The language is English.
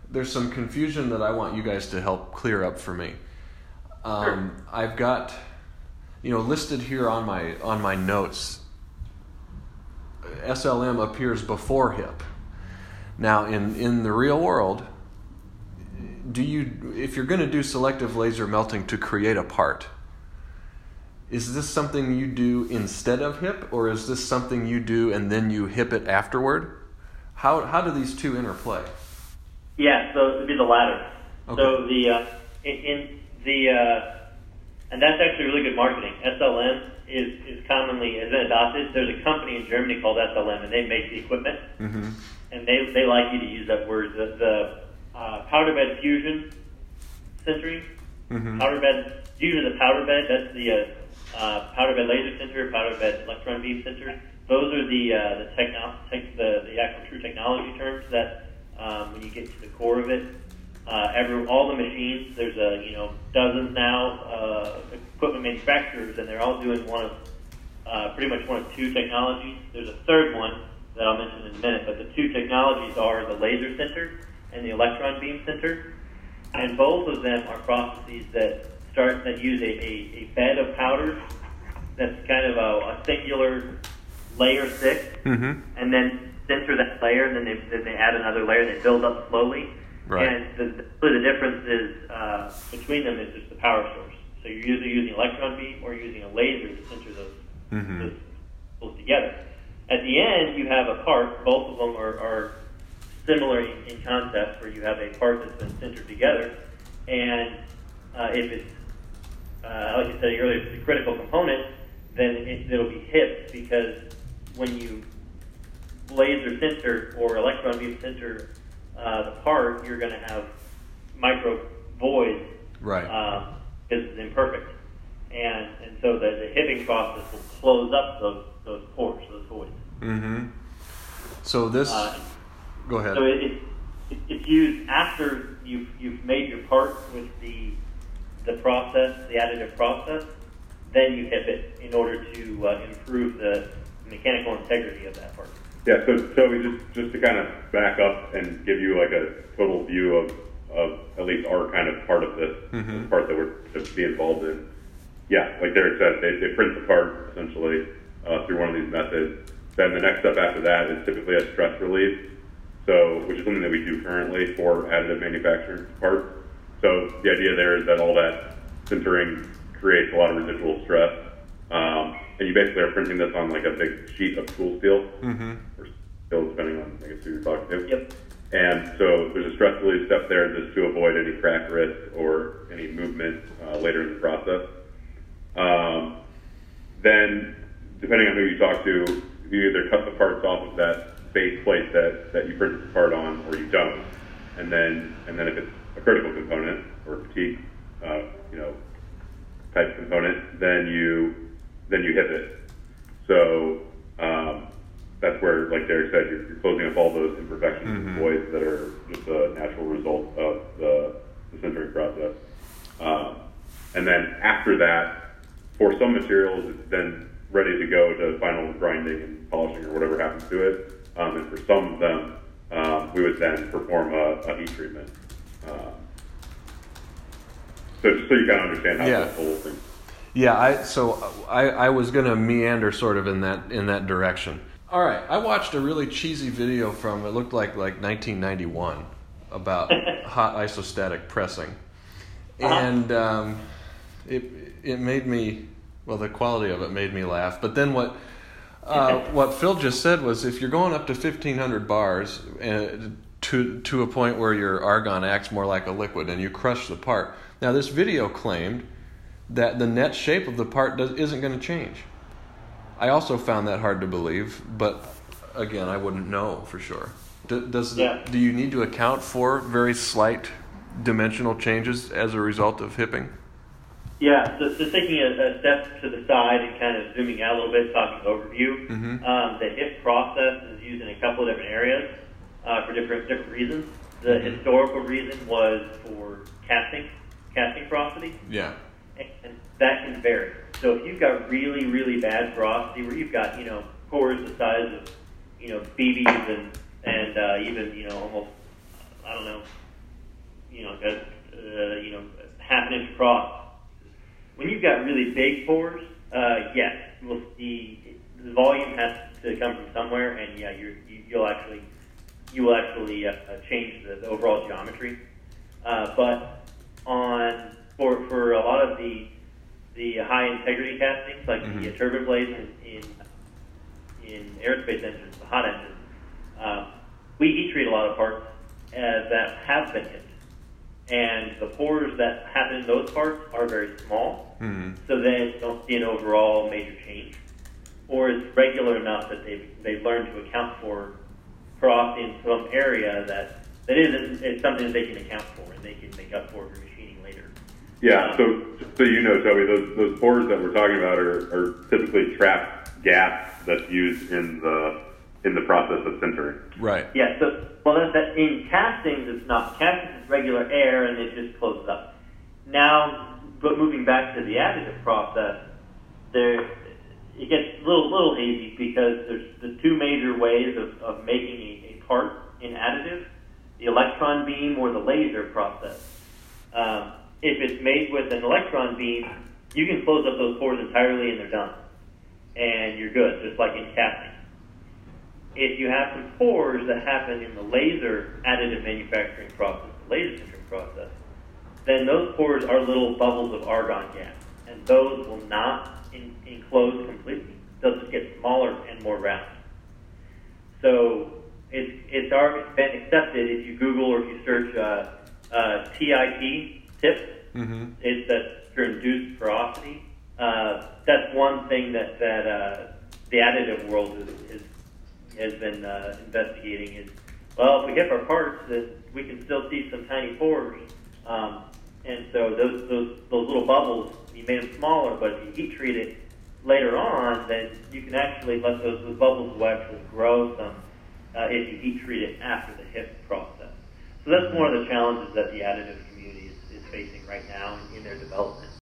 there's some confusion that I want you guys to help clear up for me. Sure. I've got, listed here on my notes, SLM appears before HIP. Now, in the real world, if you're going to do selective laser melting to create a part, is this something you do instead of HIP, or is this something you do and then you HIP it afterward? How do these two interplay? Yeah, so it'd be the latter. Okay. So and that's actually really good marketing. SLM is commonly has been adopted. There's a company in Germany called SLM, and they make the equipment, and they like you to use that word. The powder bed fusion sintering, powder bed fusion of the powder bed. That's the powder bed laser sinter, powder bed electron beam sinter. Those are the actual true technology terms that when you get to the core of it, all the machines. There's dozens now equipment manufacturers, and they're all doing pretty much one of two technologies. There's a third one that I'll mention in a minute, but the two technologies are the laser sinter and the electron beam sinter, and both of them are processes that use a bed of powders that's kind of a singular layer thick, and then sinter that layer, and then they add another layer, and they build up slowly. Right. And the difference is between them is just the power source. So you're either using electron beam or using a laser to sinter those tools together. At the end, you have a part. Both of them are similar in concept, where you have a part that's been sintered together, and if it's like I said earlier, if it's a critical component, then it'll be HIP, because when you laser sinter or electron beam sinter the part, you're going to have micro voids, right? Because it's imperfect, and so the hipping process will close up those pores, those voids. So this, go ahead. So it's used after you've made your part with the process, the additive process. Then you HIP it in order to improve the mechanical integrity of that part. Yeah, so we just to kind of back up and give you like a total view of at least our kind of part of this, the part that we're to be involved in. Yeah, like Derek said, they print the part essentially through one of these methods. Then the next step after that is typically a stress relief, which is something that we do currently for additive manufacturing parts. So the idea there is that all that sintering creates a lot of residual stress. And you basically are printing this on like a big sheet of tool steel, or steel, depending on, I guess, who you're talking to. Yep. And so there's a stress relief step there just to avoid any crack risk or any movement later in the process. Then, depending on who you talk to, you either cut the parts off of that base plate that you printed the part on, or you don't. And then if it's a critical component or fatigue, type component, then you HIP it. So that's where, like Derek said, you're closing up all those imperfections and voids that are just a natural result of the sintering process. And then after that, for some materials, it's then ready to go to final grinding and polishing or whatever happens to it. And for some of them, we would then perform a heat treatment. So just so you kind of understand how this whole thing. Yeah, I was going to meander sort of in that direction. All right, I watched a really cheesy video from, it looked like 1991, about hot isostatic pressing. And it made me, well, the quality of it made me laugh. But then what Phil just said was, if you're going up to 1,500 bars to a point where your argon acts more like a liquid and you crush the part. Now, this video claimed that the net shape of the part isn't going to change. I also found that hard to believe, but again, I wouldn't know for sure. Do you need to account for very slight dimensional changes as a result of hipping? Yeah, so taking a step to the side and kind of zooming out a little bit, talking overview, the HIP process is used in a couple of different areas for different reasons. The historical reason was for casting porosity. Yeah. And that can vary. So if you've got really, really bad porosity, where you've got, pores the size of, BBs and even, almost, half an inch across. When you've got really big pores, yes, the volume has to come from somewhere, and yeah, you will actually change the overall geometry. But for a lot of the high integrity castings, like the turbine blades in aerospace engines, the hot engines, we heat treat a lot of parts that have been hit. And the pores that happen in those parts are very small, so they don't see an overall major change, or it's regular enough that they've learned to account for frost in some area that it's something that they can account for, and they can make up for machining later. Yeah, so Toby, those pores that we're talking about are typically trapped gas that's used in the process of sintering. Right. Yeah. So, that in castings, it's not. Castings is regular air, and it just closes up. Now, but moving back to the additive process, it gets a little hazy because there's the two major ways of making a part in additive: the electron beam or the laser process. If it's made with an electron beam, you can close up those pores entirely, and they're done, and you're good, just like in casting. If you have some pores that happen in the laser additive manufacturing process, the laser sintering process, then those pores are little bubbles of argon gas, and those will not enclose completely. They'll just get smaller and more round. So it's already been accepted if you Google or if you search TIP, it's that for induced porosity. That's one thing that the additive world has been investigating is, well, if we hit our parts, that we can still see some tiny pores, and so those little bubbles, you made them smaller, but if you heat treat it later on, then you can actually let those bubbles will actually grow some if you heat treat it after the HIP process. So that's one of the challenges that the additive community is facing right now in their development.